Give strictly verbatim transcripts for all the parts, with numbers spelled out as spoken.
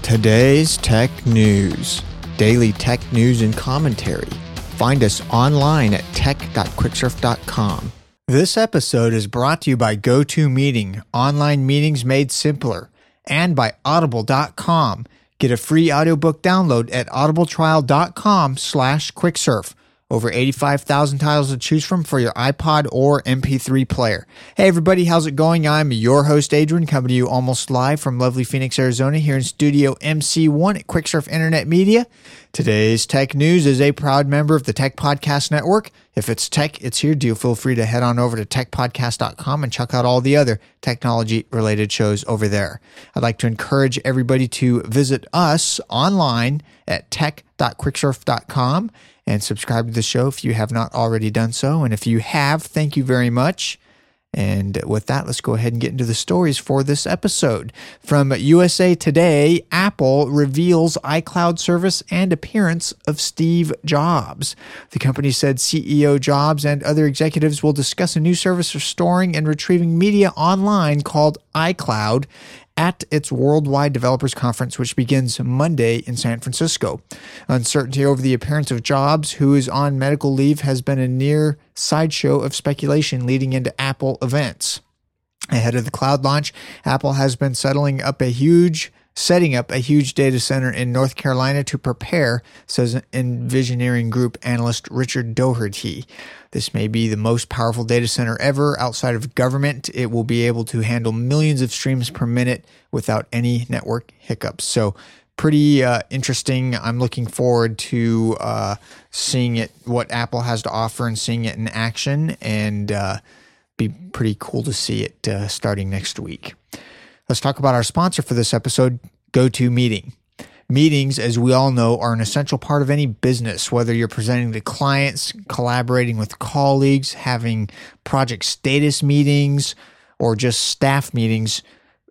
Today's Tech News. Daily tech news and commentary. Find us online at tech dot quicksurf dot com. This episode is brought to you by GoToMeeting, online meetings made simpler, and by audible dot com. Get a free audiobook download at audibletrial dot com slash quicksurf. Over eighty-five thousand titles to choose from for your iPod or M P three player. Hey everybody, how's it going? I'm your host Adrian, coming to you almost live from lovely Phoenix, Arizona, here in Studio M C one at Quicksurf Internet Media. Today's Tech News is a proud member of the Tech Podcast Network. If it's tech, it's here. Do feel free to head on over to tech podcast dot com and check out all the other technology-related shows over there. I'd like to encourage everybody to visit us online at tech dot quicksurf dot com and subscribe to the show if you have not already done so. And if you have, thank you very much. And with that, let's go ahead and get into the stories for this episode. From U S A Today, Apple reveals iCloud service and appearance of Steve Jobs. The company said C E O Jobs and other executives will discuss a new service for storing and retrieving media online called iCloud at its Worldwide Developers Conference, which begins Monday in San Francisco. Uncertainty over the appearance of Jobs, who is on medical leave, has been a near sideshow of speculation leading into Apple events. Ahead of the cloud launch, Apple has been settling up a huge setting up a huge data center in North Carolina to prepare, says Envisioneering Group analyst Richard Doherty. This may be the most powerful data center ever outside of government. It will be able to handle millions of streams per minute without any network hiccups. So pretty uh, interesting. I'm looking forward to uh, seeing it, what Apple has to offer, and seeing it in action, and uh, be pretty cool to see it uh, starting next week. Let's talk about our sponsor for this episode, GoToMeeting. Meetings, as we all know, are an essential part of any business, whether you're presenting to clients, collaborating with colleagues, having project status meetings, or just staff meetings.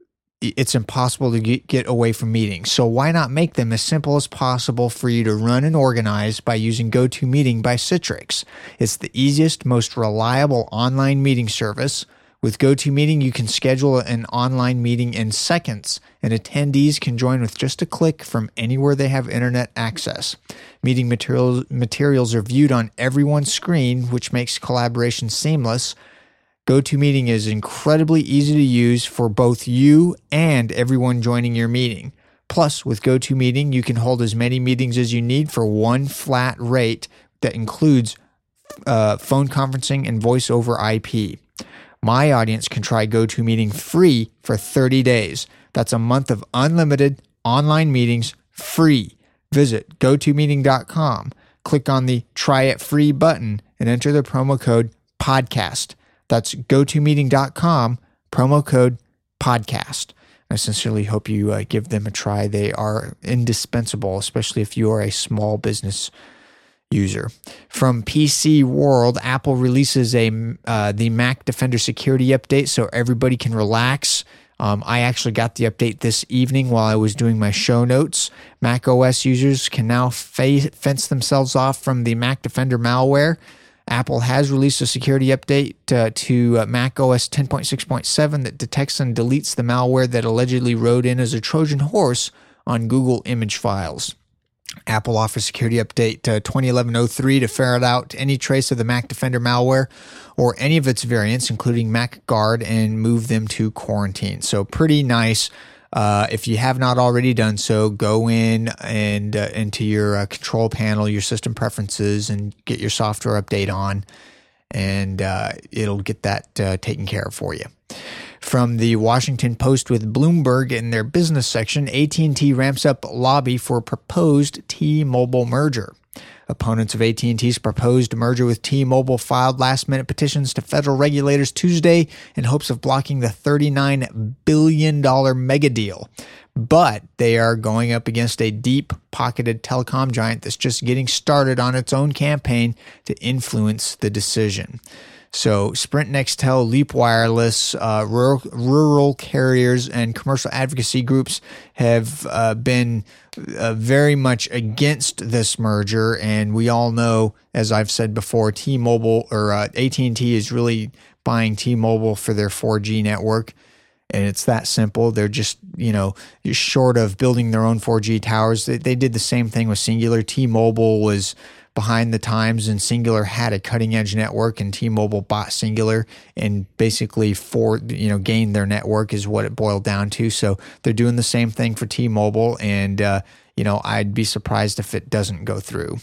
It's impossible to get away from meetings. So why not make them as simple as possible for you to run and organize by using GoToMeeting by Citrix? It's the easiest, most reliable online meeting service. With GoToMeeting, you can schedule an online meeting in seconds, and attendees can join with just a click from anywhere they have internet access. Meeting materials, materials are viewed on everyone's screen, which makes collaboration seamless. GoToMeeting is incredibly easy to use for both you and everyone joining your meeting. Plus, with GoToMeeting, you can hold as many meetings as you need for one flat rate that includes uh, phone conferencing and voice over I P. My audience can try GoToMeeting free for thirty days. That's a month of unlimited online meetings free. Visit go to meeting dot com, click on the Try It Free button, and enter the promo code PODCAST. That's go to meeting dot com, promo code PODCAST. I sincerely hope you uh, give them a try. They are indispensable, especially if you are a small business user. From P C World, Apple releases a uh, the Mac Defender security update so everybody can relax. Um, I actually got the update this evening while I was doing my show notes. Mac O S users can now fa- fence themselves off from the Mac Defender malware. Apple has released a security update uh, to uh, Mac O S ten point six point seven that detects and deletes the malware that allegedly rode in as a Trojan horse on Google image files. Apple offers security update uh, twenty eleven oh three to ferret out any trace of the Mac Defender malware or any of its variants, including Mac Guard, and move them to quarantine. So pretty nice. Uh, if you have not already done so, go in and uh, into your uh, control panel, your system preferences, and get your software update on, and uh, it'll get that uh, taken care of for you. From the Washington Post with Bloomberg in their business section, A T and T ramps up lobby for proposed T-Mobile merger. Opponents of A T and T's proposed merger with T-Mobile filed last-minute petitions to federal regulators Tuesday in hopes of blocking the thirty-nine billion dollars mega deal. But they are going up against a deep-pocketed telecom giant that's just getting started on its own campaign to influence the decision. So Sprint, Nextel, Leap Wireless, uh, rural, rural carriers, and commercial advocacy groups have uh, been uh, very much against this merger. And we all know, as I've said before, T-Mobile or uh, A T and T is really buying T-Mobile for their four G network. And it's that simple. They're just, you know, short of building their own four G towers. They, they did the same thing with Cingular. T-Mobile was behind the times, and Cingular had a cutting-edge network, and T-Mobile bought Cingular and basically for you know gained their network is what it boiled down to. So they're doing the same thing for T-Mobile, and uh, you know I'd be surprised if it doesn't go through.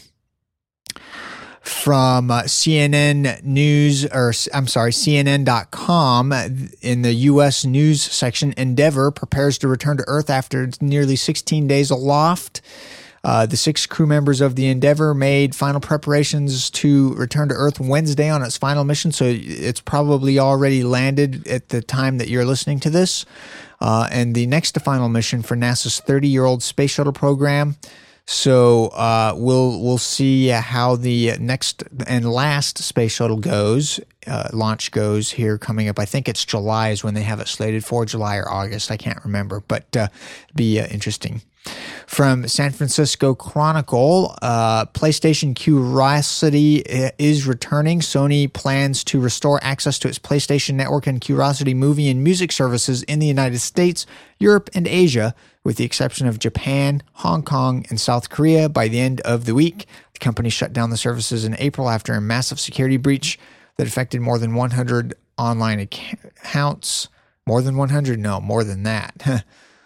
From uh, C N N News, or I'm sorry, C N N dot com, in the U S news section, Endeavour prepares to return to Earth after nearly sixteen days aloft. Uh, the six crew members of the Endeavour made final preparations to return to Earth Wednesday on its final mission, so it's probably already landed at the time that you're listening to this. Uh, and the next to final mission for NASA's thirty-year-old space shuttle program. So uh, we'll we'll see how the next and last space shuttle goes, uh, launch goes here coming up. I think it's July is when they have it slated for, July or August. I can't remember, but uh, be uh, interesting. From San Francisco Chronicle, uh, PlayStation Curiosity is returning. Sony plans to restore access to its PlayStation Network and Curiosity movie and music services in the United States, Europe, and Asia, with the exception of Japan, Hong Kong, and South Korea by the end of the week. The company shut down the services in April after a massive security breach that affected more than one hundred online accounts. More than one hundred? No, more than that.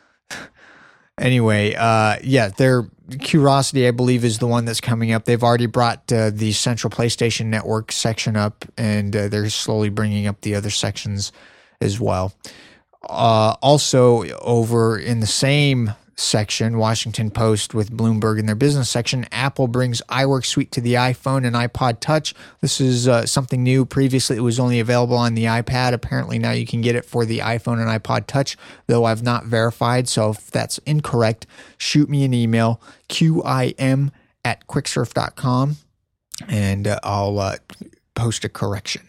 Anyway, uh, yeah, their Curiosity, I believe, is the one that's coming up. They've already brought uh, the central PlayStation Network section up, and uh, they're slowly bringing up the other sections as well. Uh, also, over in the same section, Washington Post with Bloomberg in their business section, Apple brings iWork Suite to the iPhone and iPod Touch. This is uh, something new. Previously, it was only available on the iPad. Apparently, now you can get it for the iPhone and iPod Touch, though I've not verified. So if that's incorrect, shoot me an email, qim at quicksurf dot com, and uh, I'll uh, post a correction.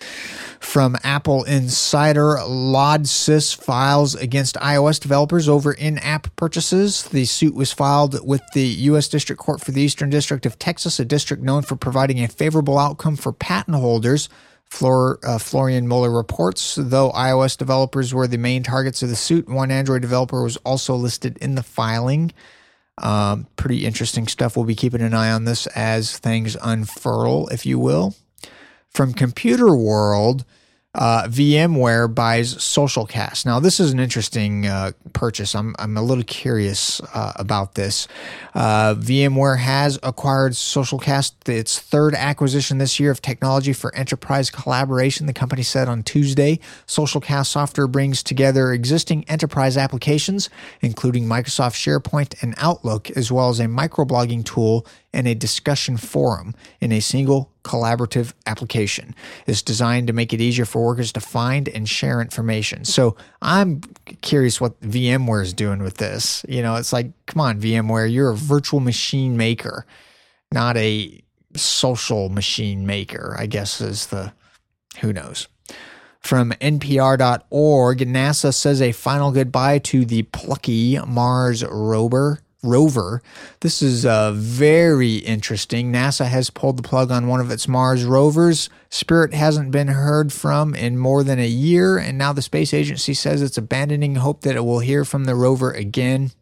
From Apple Insider, LODSIS files against iOS developers over in-app purchases. The suit was filed with the U S District Court for the Eastern District of Texas, a district known for providing a favorable outcome for patent holders. Flor, uh, Florian Mueller reports, though iOS developers were the main targets of the suit, one Android developer was also listed in the filing. Um, pretty interesting stuff. We'll be keeping an eye on this as things unfurl, if you will. From Computer World, uh, VMware buys SocialCast. Now, this is an interesting uh, purchase. I'm I'm a little curious uh, about this. Uh, VMware has acquired SocialCast, its third acquisition this year of technology for enterprise collaboration. The company said on Tuesday, SocialCast software brings together existing enterprise applications, including Microsoft SharePoint and Outlook, as well as a microblogging tool and a discussion forum in a single collaborative application. It's designed to make it easier for workers to find and share information. So I'm curious what VMware is doing with this. You know, it's like, come on, VMware, you're a virtual machine maker, not a social machine maker, I guess is the, who knows. From N P R dot org, NASA says a final goodbye to the plucky Mars rover. rover. This is uh, very interesting. NASA has pulled the plug on one of its Mars rovers. Spirit hasn't been heard from in more than a year, and now the space agency says it's abandoning hope that it will hear from the rover again.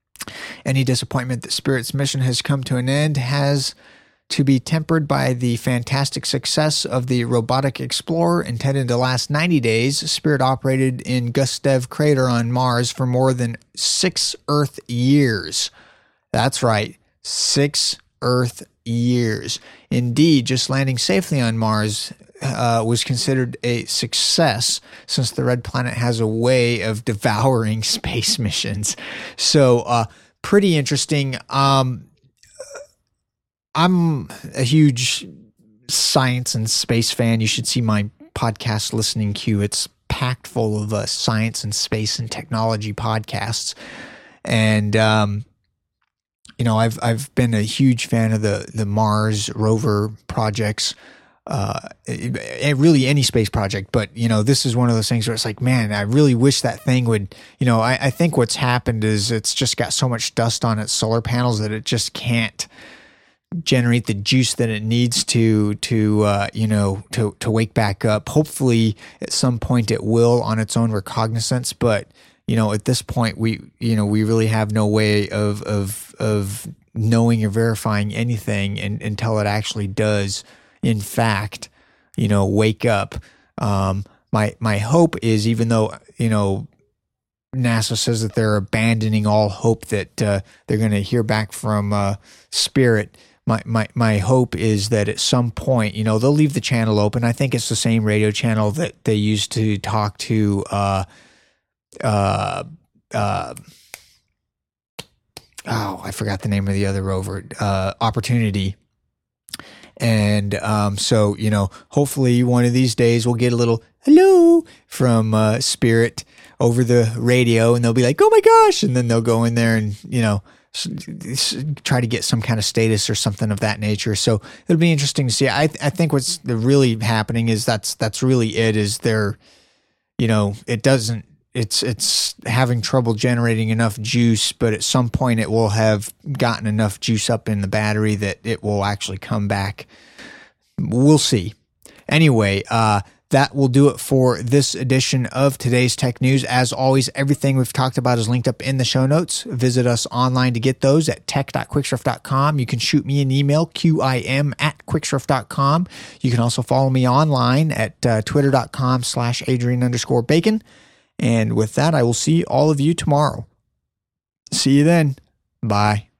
Any disappointment that Spirit's mission has come to an end has to be tempered by the fantastic success of the robotic explorer intended to last ninety days. Spirit operated in Gustav Crater on Mars for more than six Earth years. That's right, six Earth years. Indeed, just landing safely on Mars uh, was considered a success, since the Red Planet has a way of devouring space missions. So, uh, pretty interesting. Um, I'm a huge science and space fan. You should see my podcast listening queue. It's packed full of uh, science and space and technology podcasts. And, um, you know, I've I've been a huge fan of the, the Mars rover projects, uh, it, it really any space project. But, you know, this is one of those things where it's like, man, I really wish that thing would, you know, I, I think what's happened is it's just got so much dust on its solar panels that it just can't generate the juice that it needs to to uh, you know to to wake back up. Hopefully, at some point it will on its own recognizance. But you know, at this point, we you know we really have no way of of of knowing or verifying anything and, until it actually does, in fact, you know, wake up. Um, my my hope is, even though you know NASA says that they're abandoning all hope that uh, they're going to hear back from uh, Spirit. My, my my hope is that at some point, you know, they'll leave the channel open. I think it's the same radio channel that they used to talk to uh, uh, uh, oh, I forgot the name of the other rover, uh, Opportunity. And um, so, you know, hopefully one of these days we'll get a little hello from uh, Spirit over the radio, and they'll be like, oh my gosh, and then they'll go in there and, you know, try to get some kind of status or something of that nature. So it'll be interesting to see. I I think what's really happening is that's that's really it. Is they're, you know, it doesn't. It's it's having trouble generating enough juice, but at some point it will have gotten enough juice up in the battery that it will actually come back. We'll see. Anyway, uh, that will do it for this edition of today's Tech News. As always, everything we've talked about is linked up in the show notes. Visit us online to get those at tech dot quicksurf dot com. You can shoot me an email, qim at quicksurf dot com. You can also follow me online at uh, twitter dot com slash Adrian underscore bacon. And with that, I will see all of you tomorrow. See you then. Bye.